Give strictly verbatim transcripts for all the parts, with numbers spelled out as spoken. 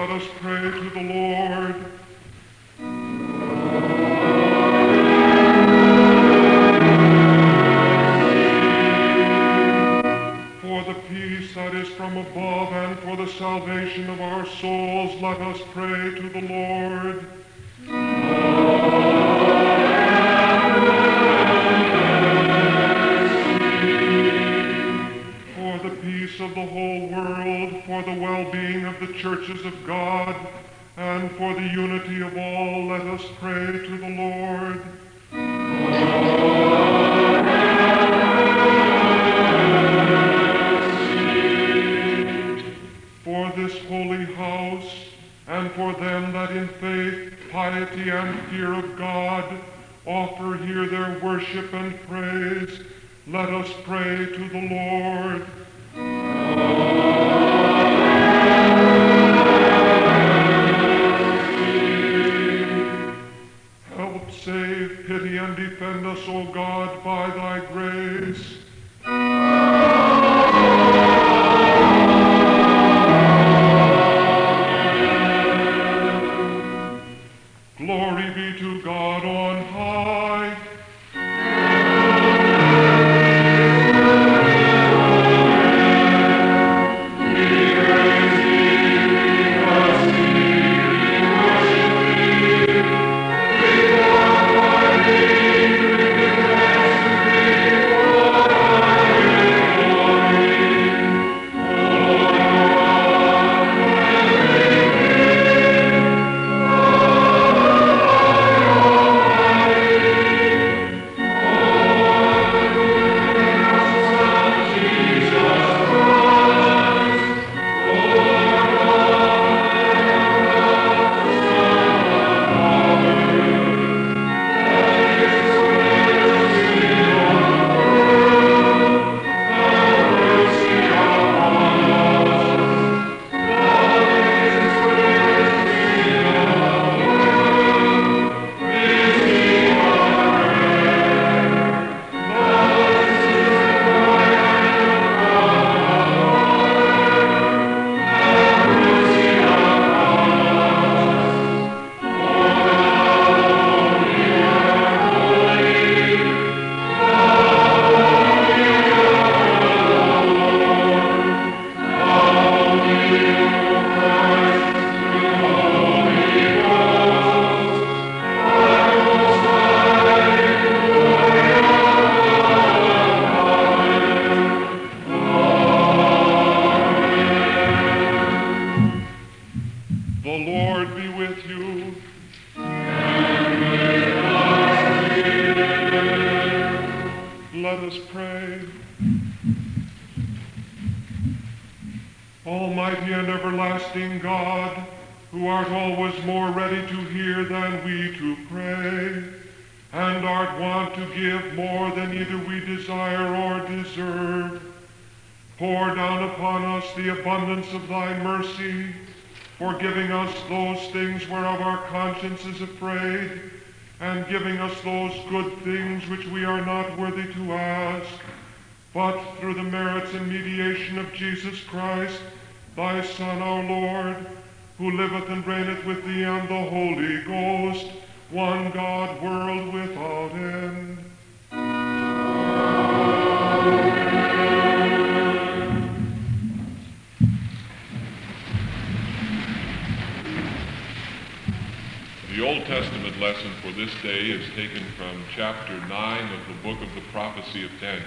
let us pray to the Lord. For the peace that is from above and for the salvation of our souls, let us pray to the Lord. For the peace of the whole world, for the well-being of the churches of God, and for the unity of all, let us pray to the Lord. For this holy house, and for them that in faith, piety, and fear of God offer here their worship and praise, let us pray to the Lord. Help, save, pity, and defend us, O God, by thy grace. Glory be to God on high. Almighty and everlasting God, who art always more ready to hear than we to pray, and art wont to give more than either we desire or deserve, pour down upon us the abundance of thy mercy, forgiving us those things whereof our conscience is afraid, and giving us those good things which we are not worthy to ask, but through the merits and mediation of Jesus Christ, thy Son, our Lord, who liveth and reigneth with thee and the Holy Ghost, one God, world without end. The Old Testament lesson for this day is taken from chapter nine of the book of the prophecy of Daniel.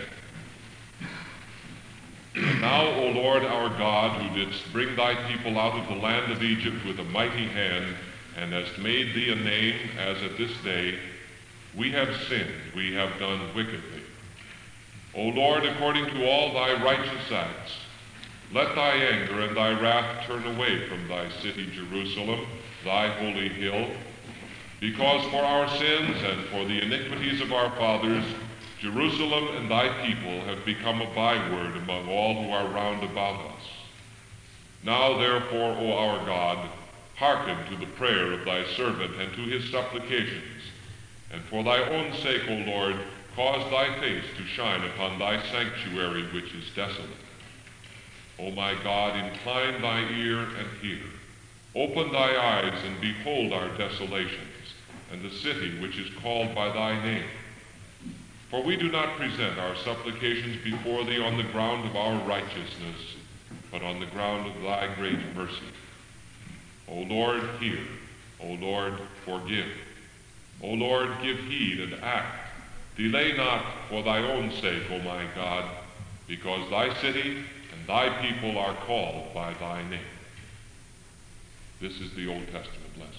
And now, O Lord our God, who didst bring thy people out of the land of Egypt with a mighty hand, and hast made thee a name, as at this day, we have sinned, we have done wickedly. O Lord, according to all thy righteous acts, let thy anger and thy wrath turn away from thy city Jerusalem, thy holy hill, because for our sins and for the iniquities of our fathers, Jerusalem and thy people have become a byword among all who are round about us. Now therefore, O our God, hearken to the prayer of thy servant and to his supplications, and for thy own sake, O Lord, cause thy face to shine upon thy sanctuary which is desolate. O my God, incline thy ear and hear. Open thy eyes and behold our desolations, and the city which is called by thy name. For we do not present our supplications before thee on the ground of our righteousness, but on the ground of thy great mercy. O Lord, hear. O Lord, forgive. O Lord, give heed and act. Delay not for thy own sake, O my God, because thy city and thy people are called by thy name. This is the Old Testament lesson.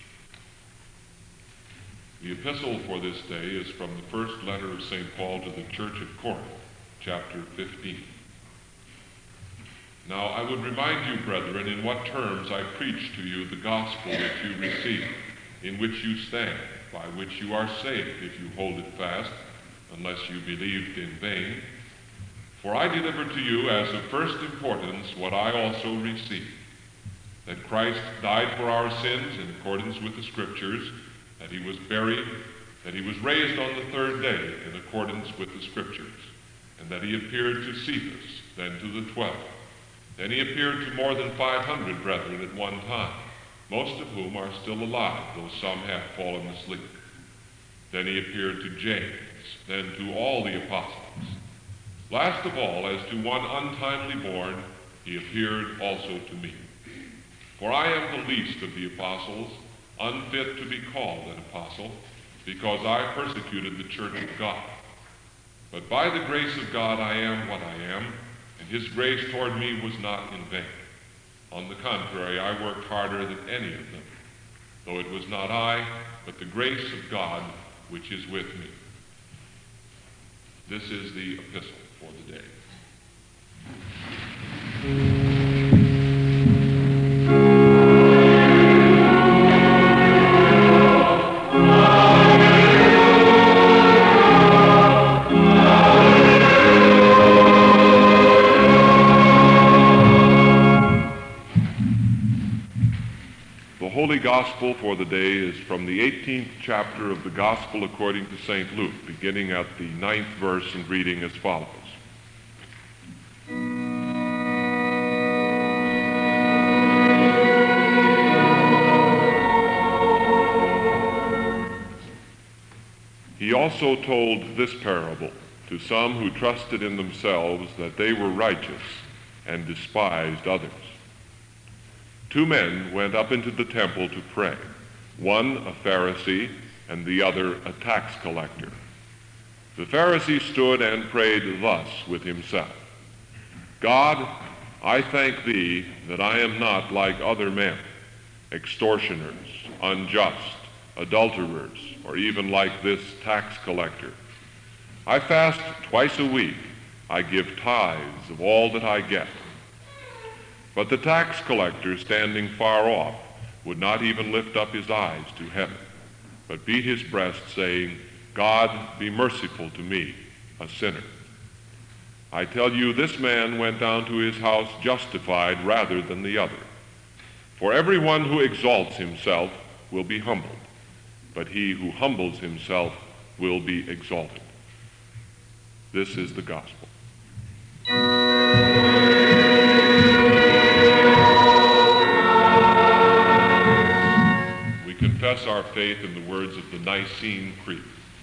The epistle for this day is from the first letter of Saint Paul to the Church of Corinth, chapter fifteen. Now I would remind you, brethren, in what terms I preach to you the gospel which you received, in which you stand, by which you are saved, if you hold it fast, unless you believed in vain. For I delivered to you as of first importance what I also received, that Christ died for our sins in accordance with the Scriptures, that he was buried, that he was raised on the third day in accordance with the Scriptures, and that he appeared to Cephas, then to the twelve. Then he appeared to more than five hundred brethren at one time, most of whom are still alive, though some have fallen asleep. Then he appeared to James, then to all the apostles. Last of all, as to one untimely born, he appeared also to me. For I am the least of the apostles, unfit to be called an apostle, because I persecuted the church of God. But by the grace of God I am what I am, and his grace toward me was not in vain. On the contrary, I worked harder than any of them, though it was not I, but the grace of God which is with me. This is the epistle for the day. The Holy Gospel for the day is from the eighteenth chapter of the Gospel according to Saint Luke, beginning at the ninth verse and reading as follows. He also told this parable to some who trusted in themselves that they were righteous and despised others. Two men went up into the temple to pray, one a Pharisee and the other a tax collector. The Pharisee stood and prayed thus with himself, God, I thank thee that I am not like other men, extortioners, unjust, adulterers, or even like this tax collector. I fast twice a week. I give tithes of all that I get. But the tax collector, standing far off, would not even lift up his eyes to heaven, but beat his breast, saying, God, be merciful to me, a sinner. I tell you, this man went down to his house justified rather than the other. For everyone who exalts himself will be humbled, but he who humbles himself will be exalted. This is the gospel. We confess our faith in the words of the Nicene Creed.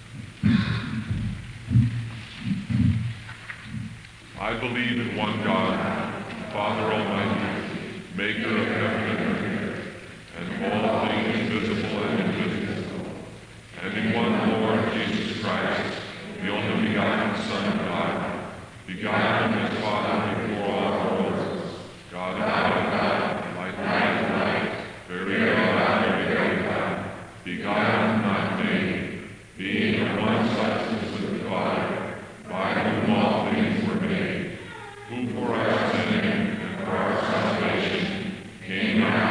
I believe in one God, Father Almighty, maker of heaven and earth, and all things visible and invisible, and in one Lord Jesus Christ, the only begotten Son of God, begotten of his Father before all worlds, God and God, light and light and light, very God, very God, begotten, not made, being of one substance with the Father, by whom all things were made, who for our sin and for our salvation came down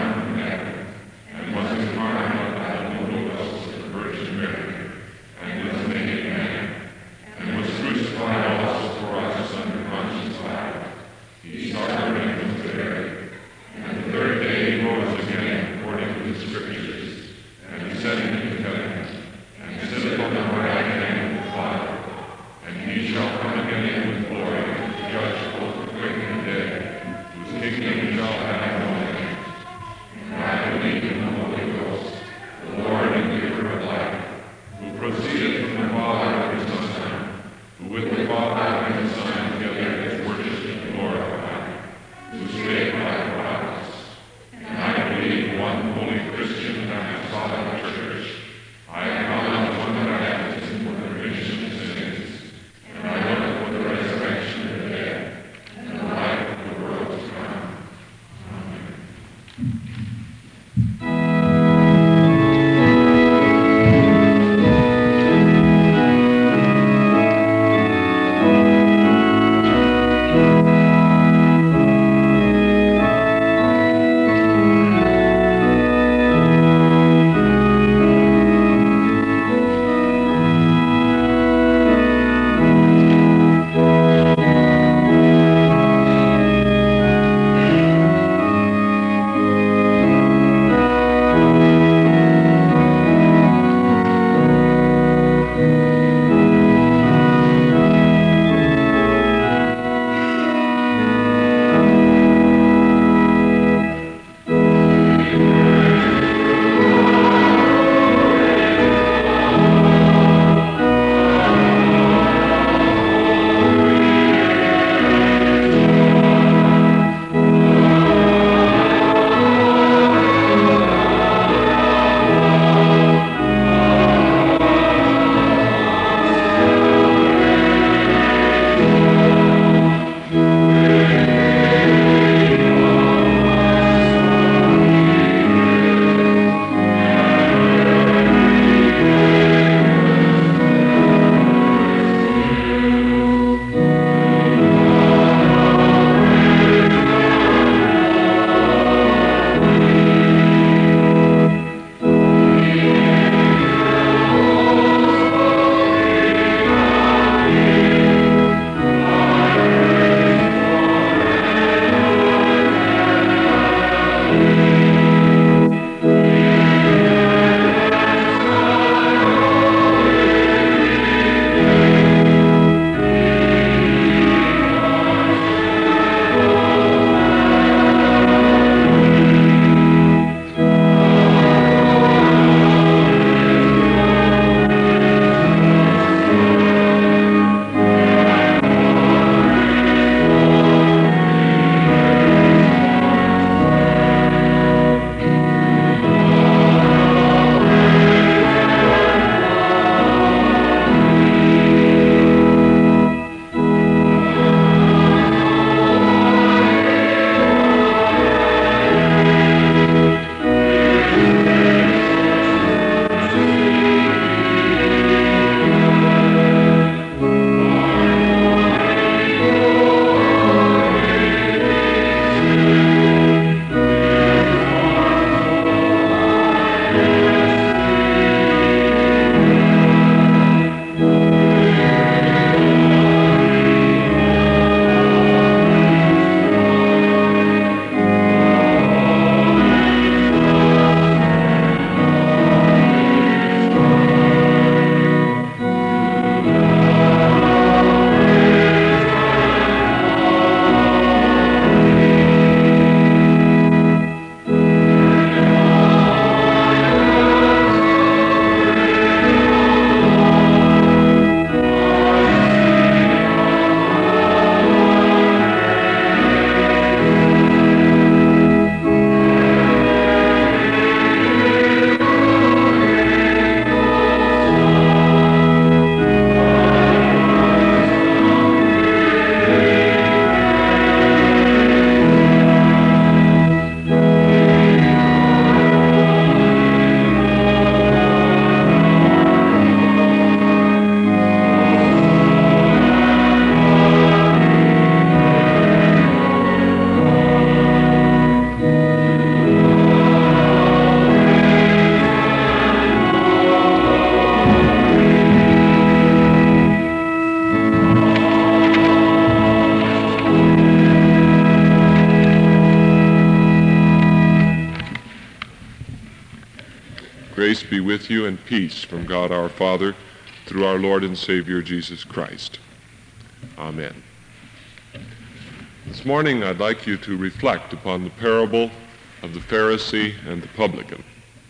Grace be with you and peace from God our Father through our Lord and Savior Jesus Christ. Amen. This morning I'd like you to reflect upon the parable of the Pharisee and the publican,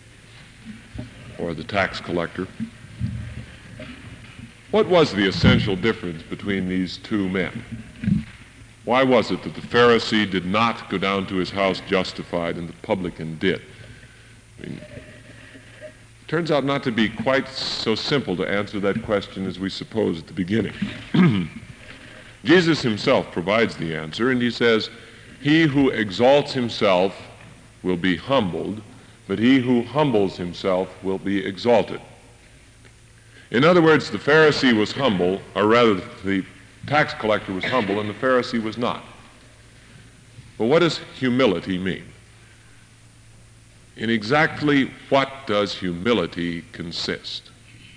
or the tax collector. What was the essential difference between these two men? Why was it that the Pharisee did not go down to his house justified and the publican did? I mean, it turns out not to be quite so simple to answer that question as we suppose at the beginning. Jesus himself provides the answer, and he says, "He who exalts himself will be humbled, but he who humbles himself will be exalted." In other words, the Pharisee was humble, or rather the tax collector was humble, and the Pharisee was not. But what does humility mean? In exactly what does humility consist?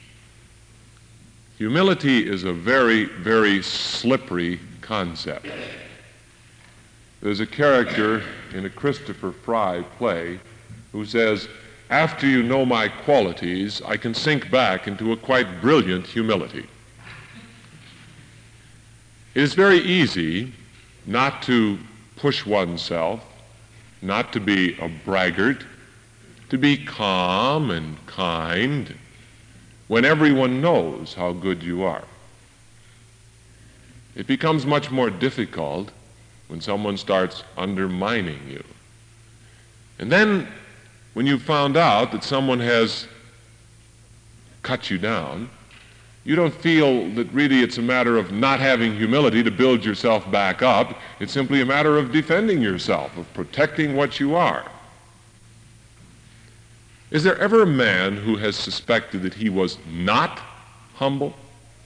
Humility is a very, very slippery concept. There's a character in a Christopher Fry play who says, "After you know my qualities, I can sink back into a quite brilliant humility." It is very easy not to push oneself, not to be a braggart, to be calm and kind when everyone knows how good you are. It becomes much more difficult when someone starts undermining you. And then when you found out that someone has cut you down, you don't feel that really it's a matter of not having humility to build yourself back up. It's simply a matter of defending yourself, of protecting what you are. Is there ever a man who has suspected that he was not humble?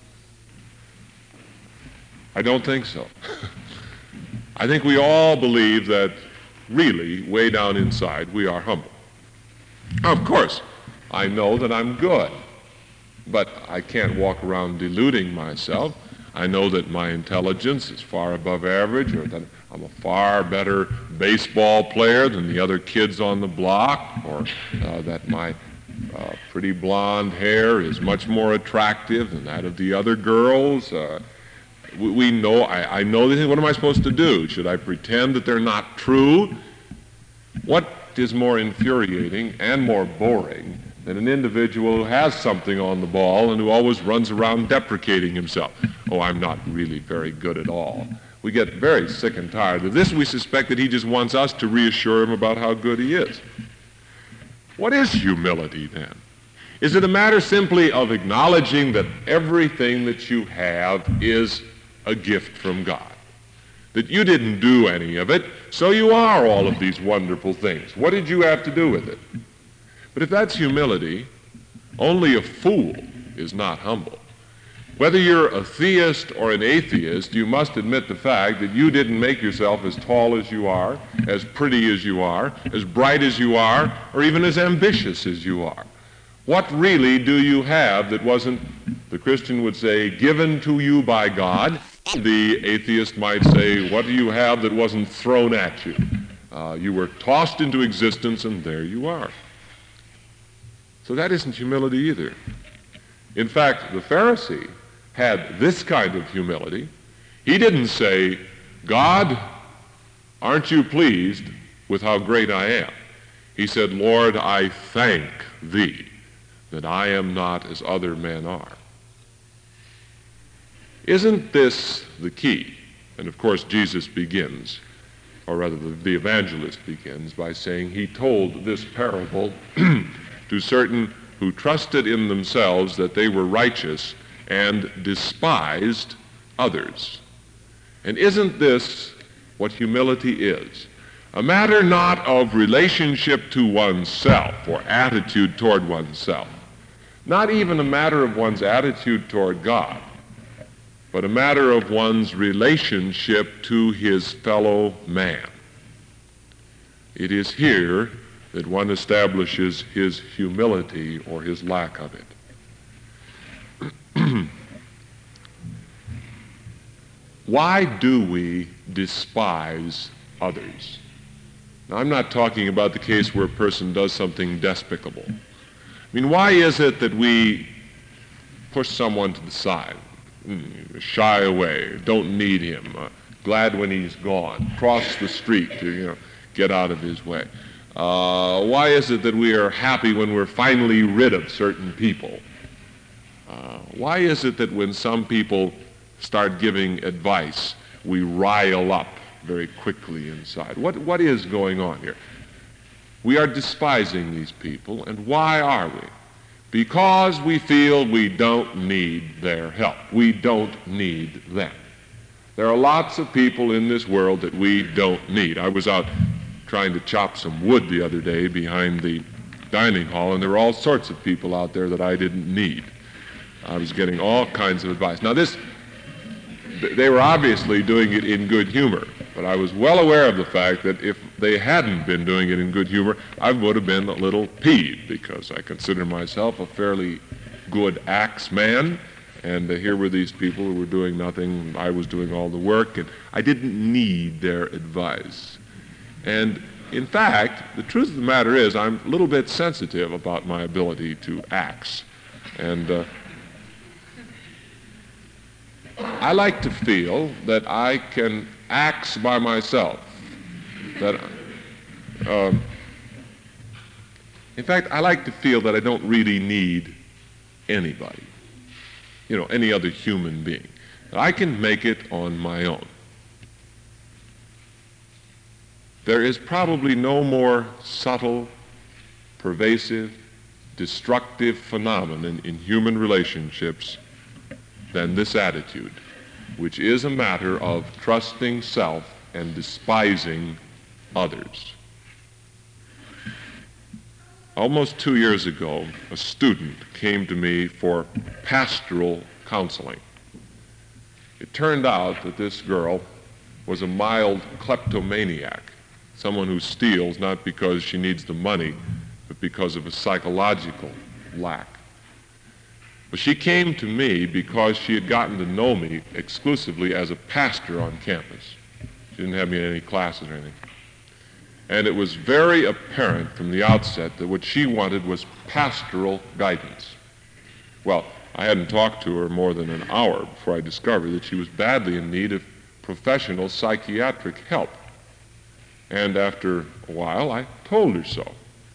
I don't think so. I think we all believe that really, way down inside, we are humble. Of course, I know that I'm good, but I can't walk around deluding myself. I know that my intelligence is far above average, or that I'm a far better baseball player than the other kids on the block, or uh, that my uh, pretty blonde hair is much more attractive than that of the other girls. Uh, we, we know, I, I know that. What am I supposed to do? Should I pretend that they're not true? What is more infuriating and more boring than an individual who has something on the ball and who always runs around deprecating himself? "Oh, I'm not really very good at all." We get very sick and tired of this. We suspect that he just wants us to reassure him about how good he is. What is humility then? Is it a matter simply of acknowledging that everything that you have is a gift from God? That you didn't do any of it, so you are all of these wonderful things. What did you have to do with it? But if that's humility, only a fool is not humble. Whether you're a theist or an atheist, you must admit the fact that you didn't make yourself as tall as you are, as pretty as you are, as bright as you are, or even as ambitious as you are. What really do you have that wasn't, the Christian would say, given to you by God? The atheist might say, what do you have that wasn't thrown at you? Uh, you were tossed into existence, and there you are. So that isn't humility either. In fact, the Pharisee had this kind of humility. He didn't say, "God, aren't you pleased with how great I am?" He said, "Lord, I thank thee that I am not as other men are." Isn't this the key? And of course, Jesus begins, or rather the, the evangelist begins by saying he told this parable to certain who trusted in themselves that they were righteous and despised others. And isn't this what humility is? A matter not of relationship to oneself or attitude toward oneself, not even a matter of one's attitude toward God, but a matter of one's relationship to his fellow man. It is here that one establishes his humility or his lack of it. Why do we despise others? Now, I'm not talking about the case where a person does something despicable. I mean, why is it that we push someone to the side, shy away, don't need him, uh, glad when he's gone, cross the street to, you know, get out of his way? Uh, why is it that we are happy when we're finally rid of certain people? Uh, why is it that when some people start giving advice, we rile up very quickly inside? What, what is going on here? We are despising these people, and why are we? Because we feel we don't need their help. We don't need them. There are lots of people in this world that we don't need. I was out trying to chop some wood the other day behind the dining hall, and there were all sorts of people out there that I didn't need. I was getting all kinds of advice. Now this, they were obviously doing it in good humor, but I was well aware of the fact that if they hadn't been doing it in good humor, I would have been a little peeved, because I consider myself a fairly good axe man, and uh, here were these people who were doing nothing. I was doing all the work, and I didn't need their advice. And in fact, the truth of the matter is I'm a little bit sensitive about my ability to axe. And uh, I like to feel that I can axe by myself. That, um, in fact, I like to feel that I don't really need anybody, you know, any other human being. That I can make it on my own. There is probably no more subtle, pervasive, destructive phenomenon in human relationships than this attitude, which is a matter of trusting self and despising others. Almost two years ago, a student came to me for pastoral counseling. It turned out that this girl was a mild kleptomaniac, someone who steals not because she needs the money, but because of a psychological lack. But she came to me because she had gotten to know me exclusively as a pastor on campus. She didn't have me in any classes or anything. And it was very apparent from the outset that what she wanted was pastoral guidance. Well, I hadn't talked to her more than an hour before I discovered that she was badly in need of professional psychiatric help. And after a while, I told her so.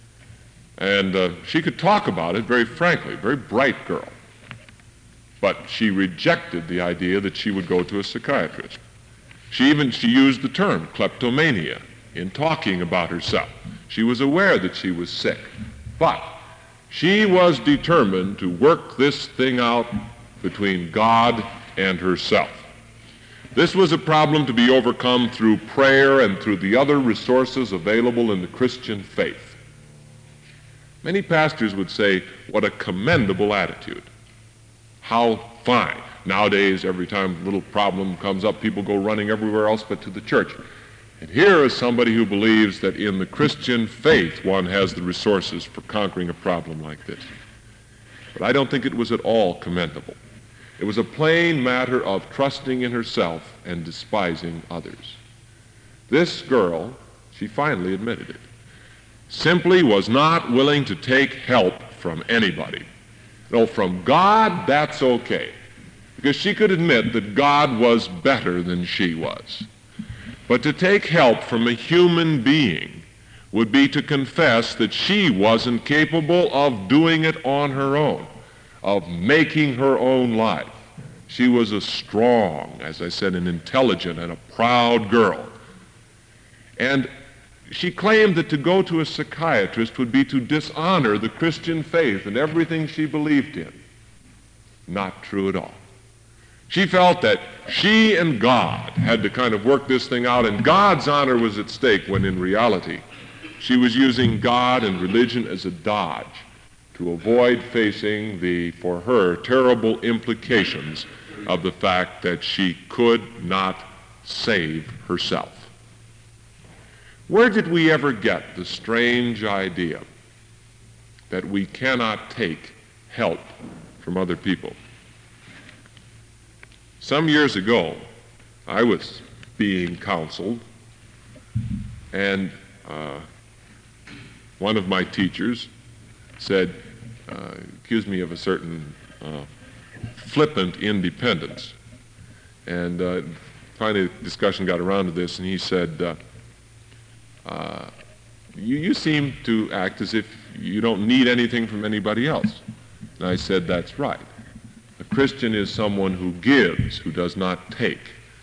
And uh, she could talk about it very frankly, very bright girl. But she rejected the idea that she would go to a psychiatrist. She even, she used the term kleptomania in talking about herself. She was aware that she was sick, but she was determined to work this thing out between God and herself. This was a problem to be overcome through prayer and through the other resources available in the Christian faith. Many pastors would say, what a commendable attitude. How fine. Nowadays, every time a little problem comes up, people go running everywhere else but to the church. And here is somebody who believes that in the Christian faith one has the resources for conquering a problem like this. But I don't think it was at all commendable. It was a plain matter of trusting in herself and despising others. This girl, she finally admitted it, simply was not willing to take help from anybody. No, from God, that's okay, because she could admit that God was better than she was. But to take help from a human being would be to confess that she wasn't capable of doing it on her own, of making her own life. She was a strong, as I said, an intelligent and a proud girl. And she claimed that to go to a psychiatrist would be to dishonor the Christian faith and everything she believed in. Not true at all. She felt that she and God had to kind of work this thing out, and God's honor was at stake, when in reality she was using God and religion as a dodge to avoid facing the, for her, terrible implications of the fact that she could not save herself. Where did we ever get the strange idea that we cannot take help from other people? Some years ago, I was being counseled, and uh, one of my teachers said, uh, accused me of a certain uh, flippant independence. And uh, finally the discussion got around to this, and he said, uh, uh, you, you seem to act as if you don't need anything from anybody else. And I said, that's right. A Christian is someone who gives, who does not take.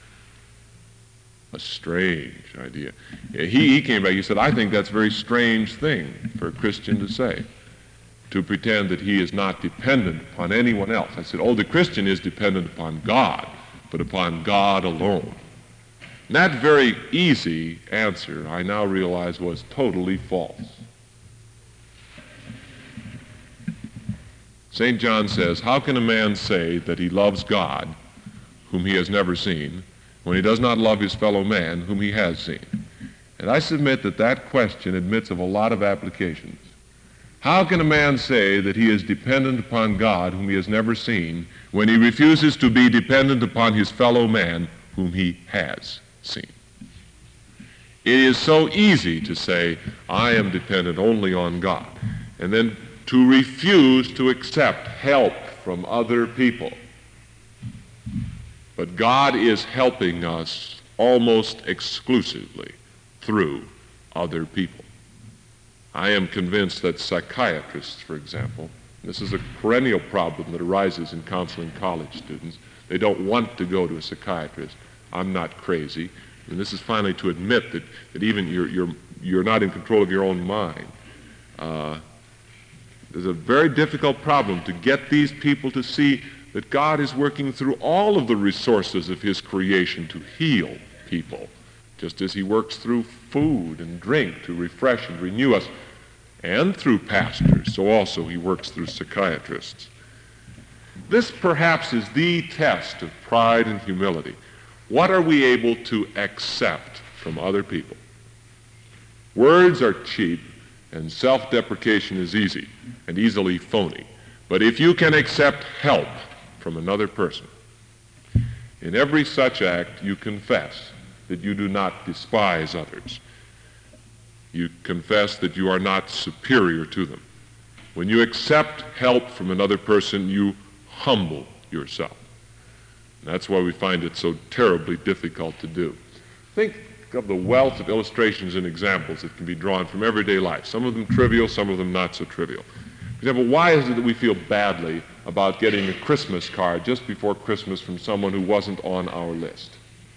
A strange idea. He, he came back, he said, I think that's a very strange thing for a Christian to say, to pretend that he is not dependent upon anyone else. I said, oh, the Christian is dependent upon God, but upon God alone. And that very easy answer, I now realize, was totally false. Saint John says, how can a man say that he loves God, whom he has never seen, when he does not love his fellow man, whom he has seen? And I submit that that question admits of a lot of applications. How can a man say that he is dependent upon God, whom he has never seen, when he refuses to be dependent upon his fellow man, whom he has seen? It is so easy to say, I am dependent only on God, and then to refuse to accept help from other people. But God is helping us almost exclusively through other people. I am convinced that psychiatrists, for example, this is a perennial problem that arises in counseling college students. They don't want to go to a psychiatrist. I'm not crazy. And this is finally to admit that, that even you're, you're, you're not in control of your own mind. Uh, there's a very difficult problem to get these people to see that God is working through all of the resources of his creation to heal people, just as he works through food and drink to refresh and renew us, and through pastors, so also he works through psychiatrists. This perhaps is the test of pride and humility. What are we able to accept from other people? Words are cheap, and self-deprecation is easy and easily phony. But if you can accept help from another person, in every such act you confess that you do not despise others. You confess that you are not superior to them. When you accept help from another person, you humble yourself. And that's why we find it so terribly difficult to do. Think of the wealth of illustrations and examples that can be drawn from everyday life, some of them trivial, some of them not so trivial. For example, why is it that we feel badly about getting a Christmas card just before Christmas from someone who wasn't on our list?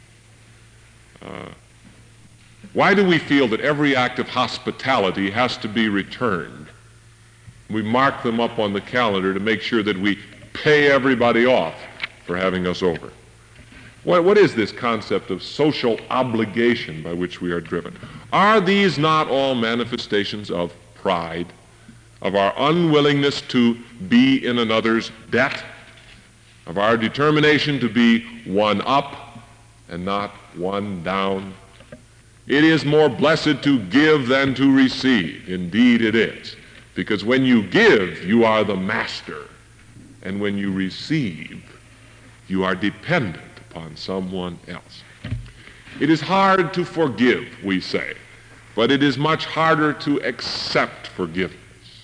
Uh, why do we feel that every act of hospitality has to be returned? We mark them up on the calendar to make sure that we pay everybody off for having us over. What, what is this concept of social obligation by which we are driven? Are these not all manifestations of pride, of our unwillingness to be in another's debt, of our determination to be one up and not one down? It is more blessed to give than to receive. Indeed it is. Because when you give, you are the master. And when you receive, you are dependent upon someone else. It is hard to forgive, we say, but it is much harder to accept forgiveness.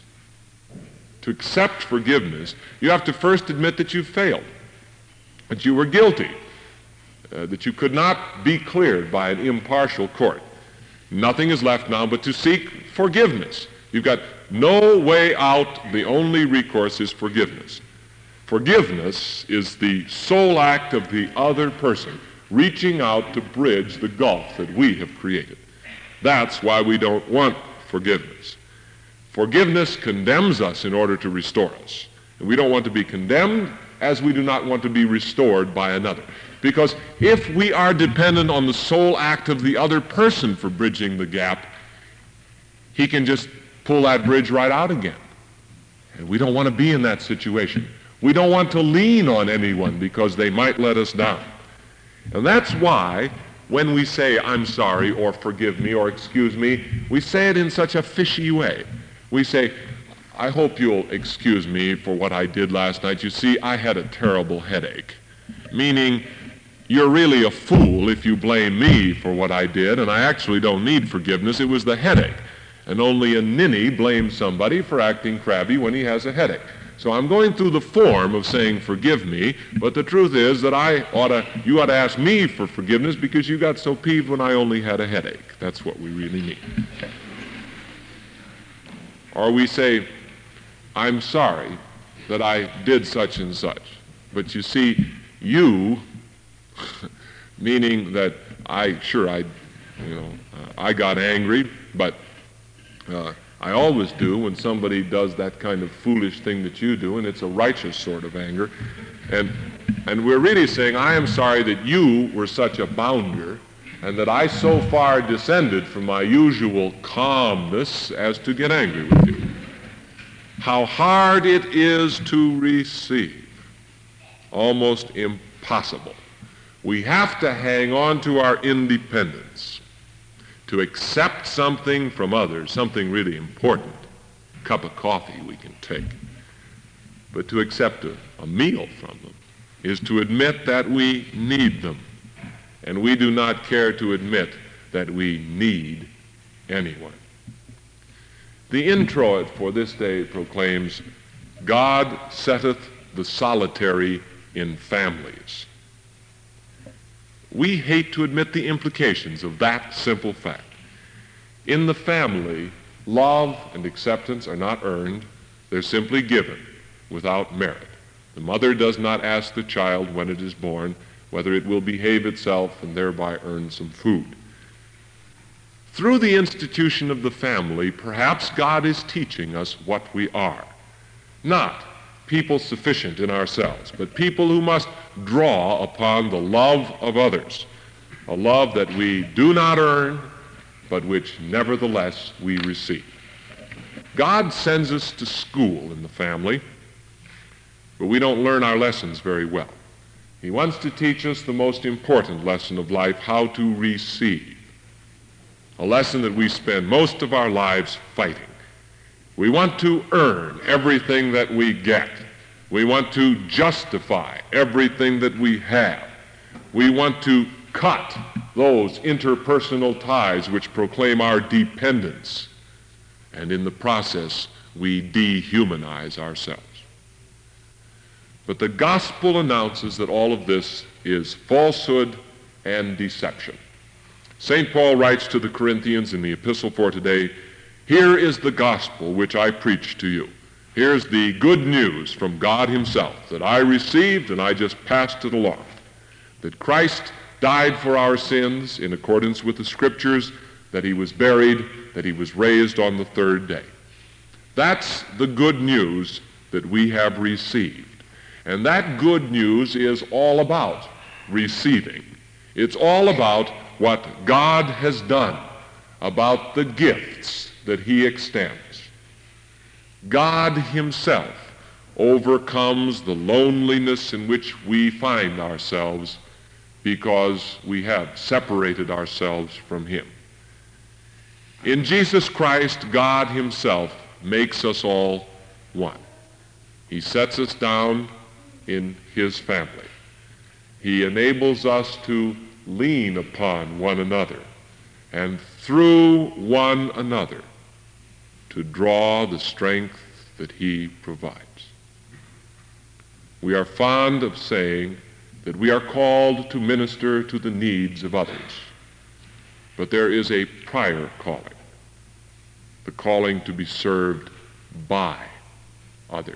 To accept forgiveness, you have to first admit that you failed, that you were guilty, uh, that you could not be cleared by an impartial court. Nothing is left now but to seek forgiveness. You've got no way out. The only recourse is forgiveness. Forgiveness is the sole act of the other person, reaching out to bridge the gulf that we have created. That's why we don't want forgiveness. Forgiveness condemns us in order to restore us. And we don't want to be condemned, as we do not want to be restored by another. Because if we are dependent on the sole act of the other person for bridging the gap, he can just pull that bridge right out again. And we don't want to be in that situation. We don't want to lean on anyone because they might let us down. And that's why when we say, I'm sorry, or forgive me, or excuse me, we say it in such a fishy way. We say, I hope you'll excuse me for what I did last night. You see, I had a terrible headache. Meaning, you're really a fool if you blame me for what I did, and I actually don't need forgiveness. It was the headache. and only a ninny blames somebody for acting crabby when he has a headache. So I'm going through the form of saying forgive me, but the truth is that I ought to, you ought to ask me for forgiveness because you got so peeved when I only had a headache. That's what we really mean. Or we say, I'm sorry that I did such and such. But you see, you, meaning that I, sure, I, you know, uh, I got angry, but uh, I always do when somebody does that kind of foolish thing that you do, and it's a righteous sort of anger. And, and we're really saying, I am sorry that you were such a bounder, and that I so far descended from my usual calmness as to get angry with you. How hard it is to receive. Almost impossible. We have to hang on to our independence, to accept something from others, something really important, a cup of coffee we can take. But to accept a, a meal from them is to admit that we need them. And we do not care to admit that we need anyone. The introit for this day proclaims, God setteth the solitary in families. We hate to admit the implications of that simple fact. In the family, love and acceptance are not earned, they're simply given without merit. The mother does not ask the child when it is born whether it will behave itself and thereby earn some food. Through the institution of the family, perhaps God is teaching us what we are. Not people sufficient in ourselves, but people who must draw upon the love of others, a love that we do not earn, but which nevertheless we receive. God sends us to school in the family, but we don't learn our lessons very well. He wants to teach us the most important lesson of life, how to receive. A lesson that we spend most of our lives fighting. We want to earn everything that we get. We want to justify everything that we have. We want to cut those interpersonal ties which proclaim our dependence. And in the process, we dehumanize ourselves. But the gospel announces that all of this is falsehood and deception. Saint Paul writes to the Corinthians in the epistle for today, here is the gospel which I preach to you. Here's the good news from God himself that I received and I just passed it along. That Christ died for our sins in accordance with the scriptures, that he was buried, that he was raised on the third day. That's the good news that we have received. And that good news is all about receiving. It's all about what God has done, about the gifts that he extends. God himself overcomes the loneliness in which we find ourselves because we have separated ourselves from him. In Jesus Christ, God himself makes us all one. He sets us down in his family. He enables us to lean upon one another and through one another to draw the strength that he provides. We are fond of saying that we are called to minister to the needs of others, but there is a prior calling, the calling to be served by others.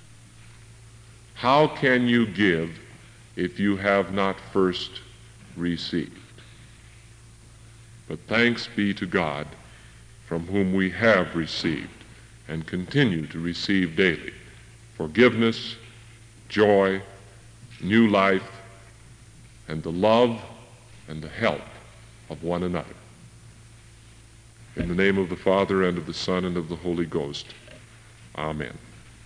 How can you give if you have not first received? But thanks be to God, from whom we have received and continue to receive daily forgiveness, joy, new life, and the love and the help of one another. In the name of the Father, and of the Son, and of the Holy Ghost. Amen.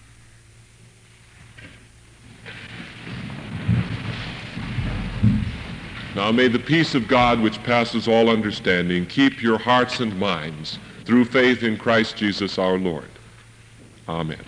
Now may the peace of God, which passes all understanding, keep your hearts and minds through faith in Christ Jesus our Lord. Amen.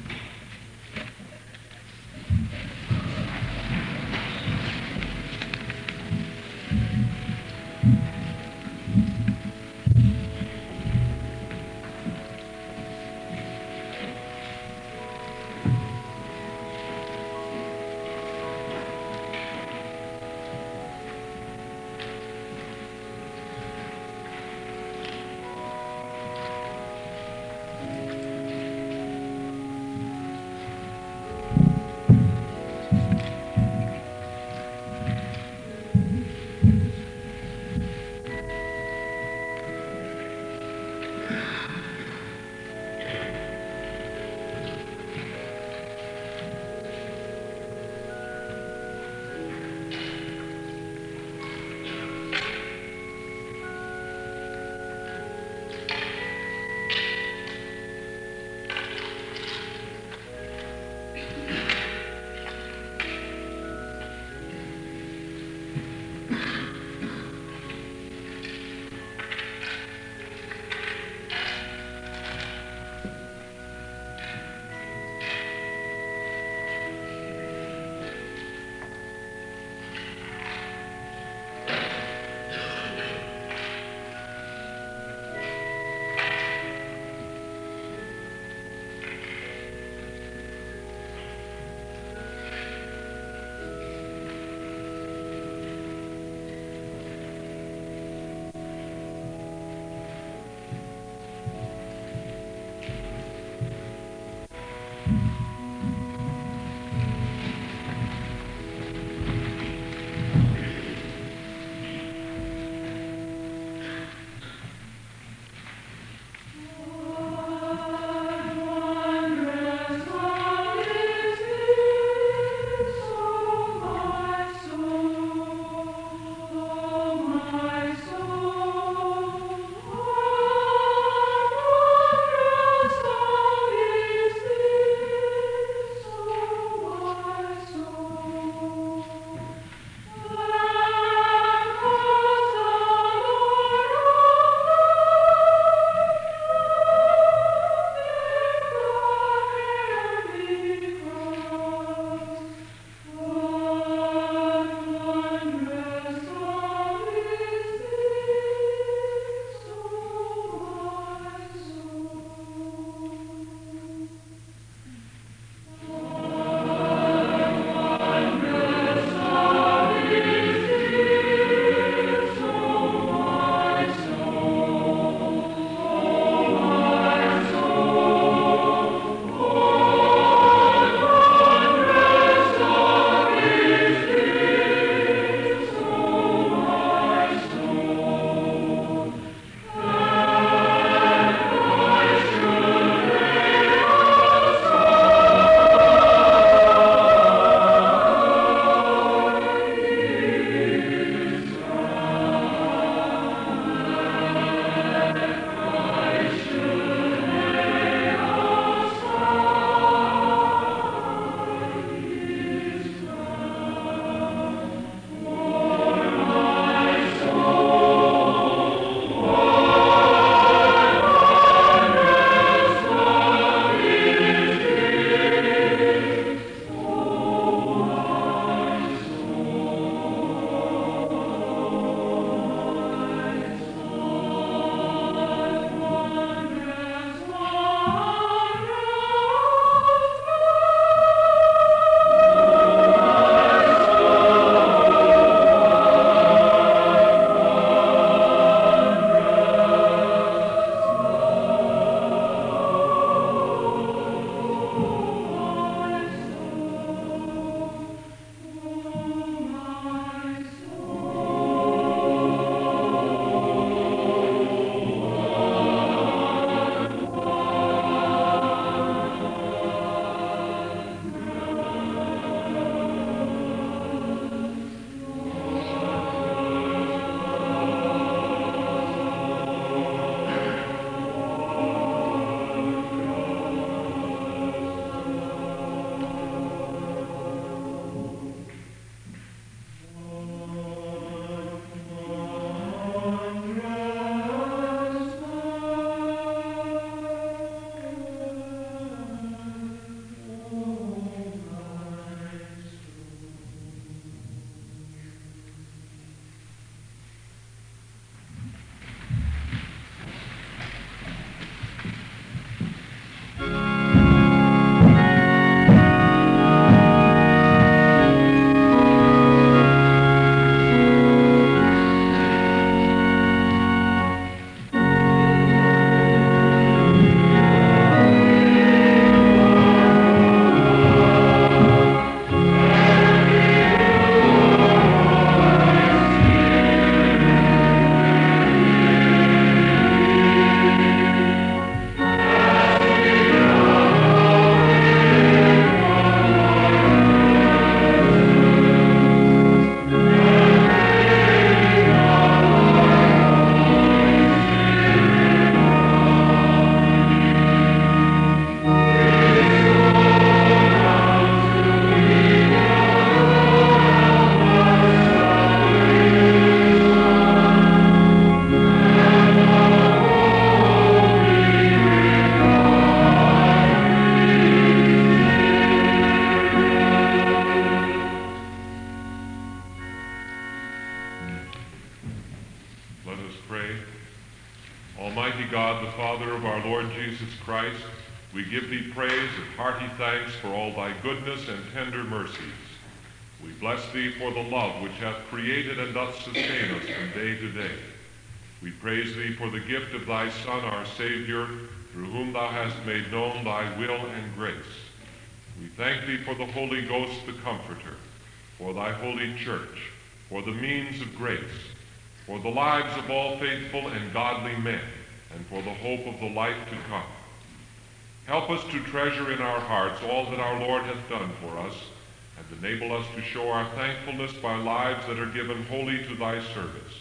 we give thee praise and hearty thanks for all thy goodness and tender mercies. We bless thee for the love which hath created and doth sustain us from day to day. We praise thee for the gift of thy Son, our Savior, through whom thou hast made known thy will and grace. We thank thee for the Holy Ghost, the Comforter, for thy holy church, for the means of grace, for the lives of all faithful and godly men, and for the hope of the life to come. Help us to treasure in our hearts all that our Lord hath done for us, and enable us to show our thankfulness by lives that are given wholly to thy service.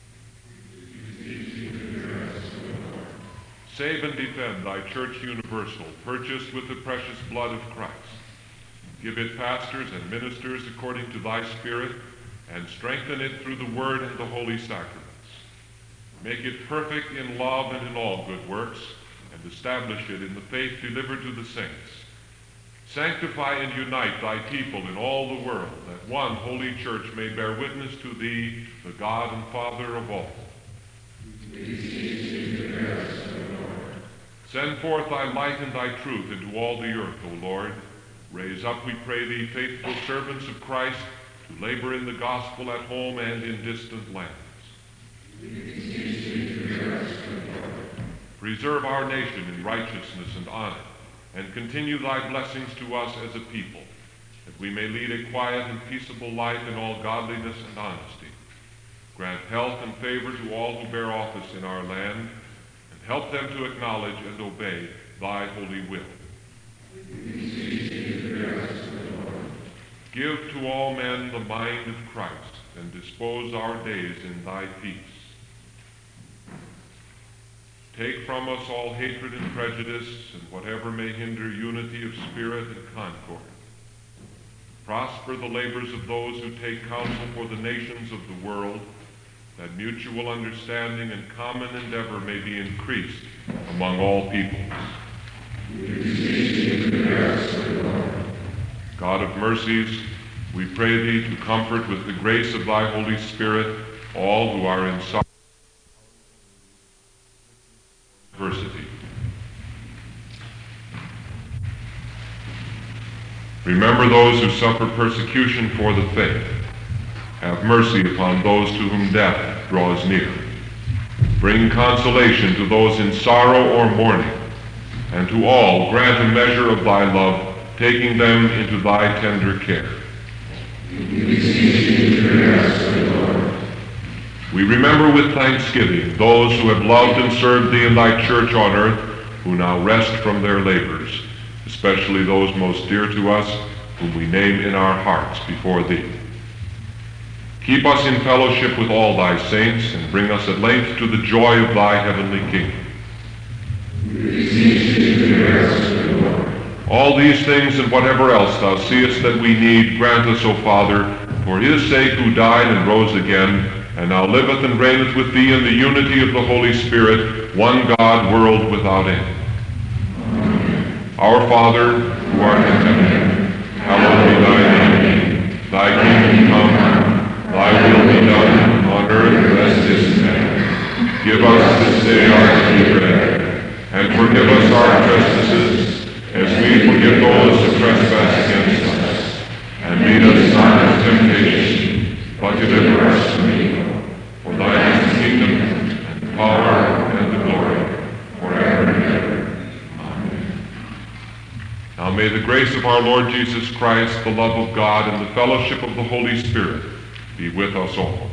Save and defend thy church universal, purchased with the precious blood of Christ. Give it pastors and ministers according to thy Spirit, and strengthen it through the word and the holy sacraments. Make it perfect in love and in all good works, and establish it in the faith delivered to the saints. Sanctify and unite thy people in all the world, that one holy church may bear witness to thee, the God and Father of all. Send forth thy light and thy truth into all the earth, O Lord. Raise up, we pray thee, faithful servants of Christ, to labor in the gospel at home and in distant lands. Preserve our nation in righteousness and honor, and continue thy blessings to us as a people, that we may lead a quiet and peaceable life in all godliness and honesty. Grant health and favor to all who bear office in our land, and help them to acknowledge and obey thy holy will. Give to all men the mind of Christ, and dispose our days in thy peace. Take from us all hatred and prejudice, and whatever may hinder unity of spirit and concord. Prosper the labors of those who take counsel for the nations of the world, that mutual understanding and common endeavor may be increased among all peoples. God of mercies, we pray thee to comfort with the grace of thy Holy Spirit all who are in sorrow and adversity. Remember those who suffer persecution for the faith. Have mercy upon those to whom death draws near. Bring consolation to those in sorrow or mourning, and to all grant a measure of thy love, taking them into thy tender care. We remember with thanksgiving those who have loved and served thee in thy church on earth, who now rest from their labors, especially those most dear to us, whom we name in our hearts before thee. Keep us in fellowship with all thy saints, and bring us at length to the joy of thy heavenly kingdom. All these things and whatever else thou seest that we need, grant us, O Father, for his sake who died and rose again, and now liveth and reigneth with thee in the unity of the Holy Spirit, one God, world without end. Amen. Our Father, who art in heaven, hallowed be thy name. Thy kingdom come, thy will be done, on earth as it is in heaven. Give us this day our daily bread, and forgive us our trespasses, as we forgive those who trespass against us. And lead us not into temptation, but deliver us from evil. For thine is the kingdom, and the power, and the glory, forever and ever. Amen. Now may the grace of our Lord Jesus Christ, the love of God, and the fellowship of the Holy Spirit be with us all.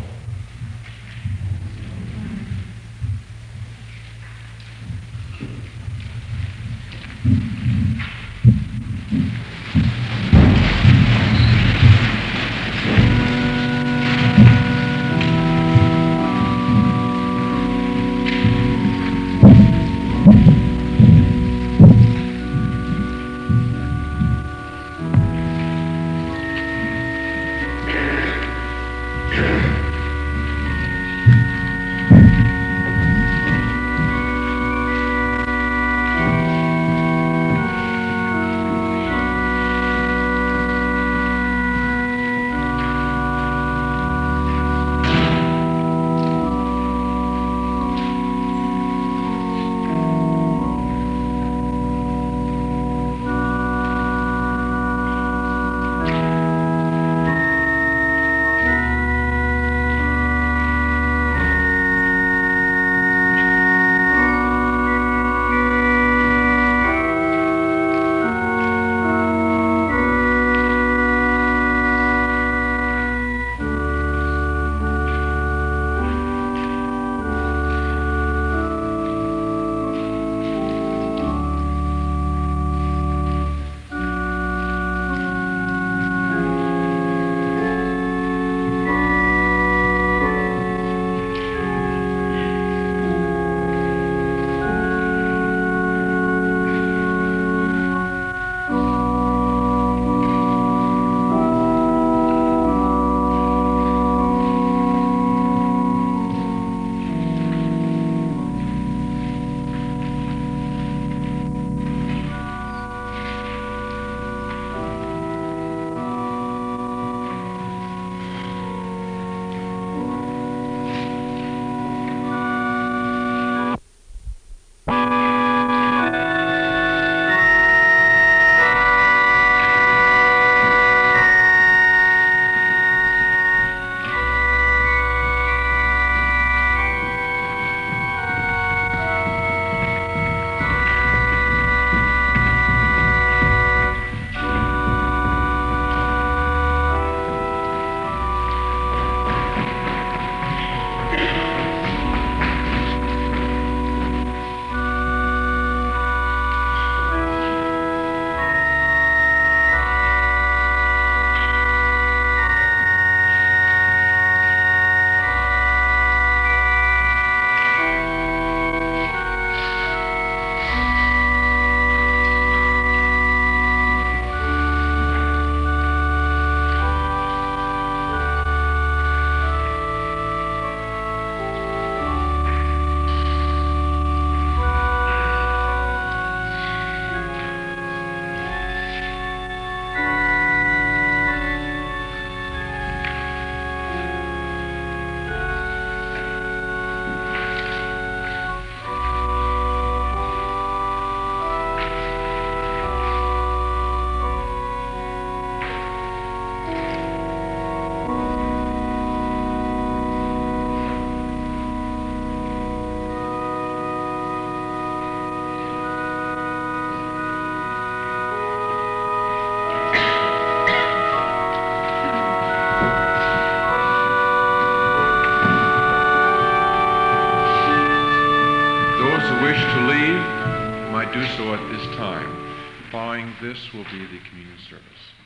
wish to leave, you might do so at this time. Following this will be the communion service.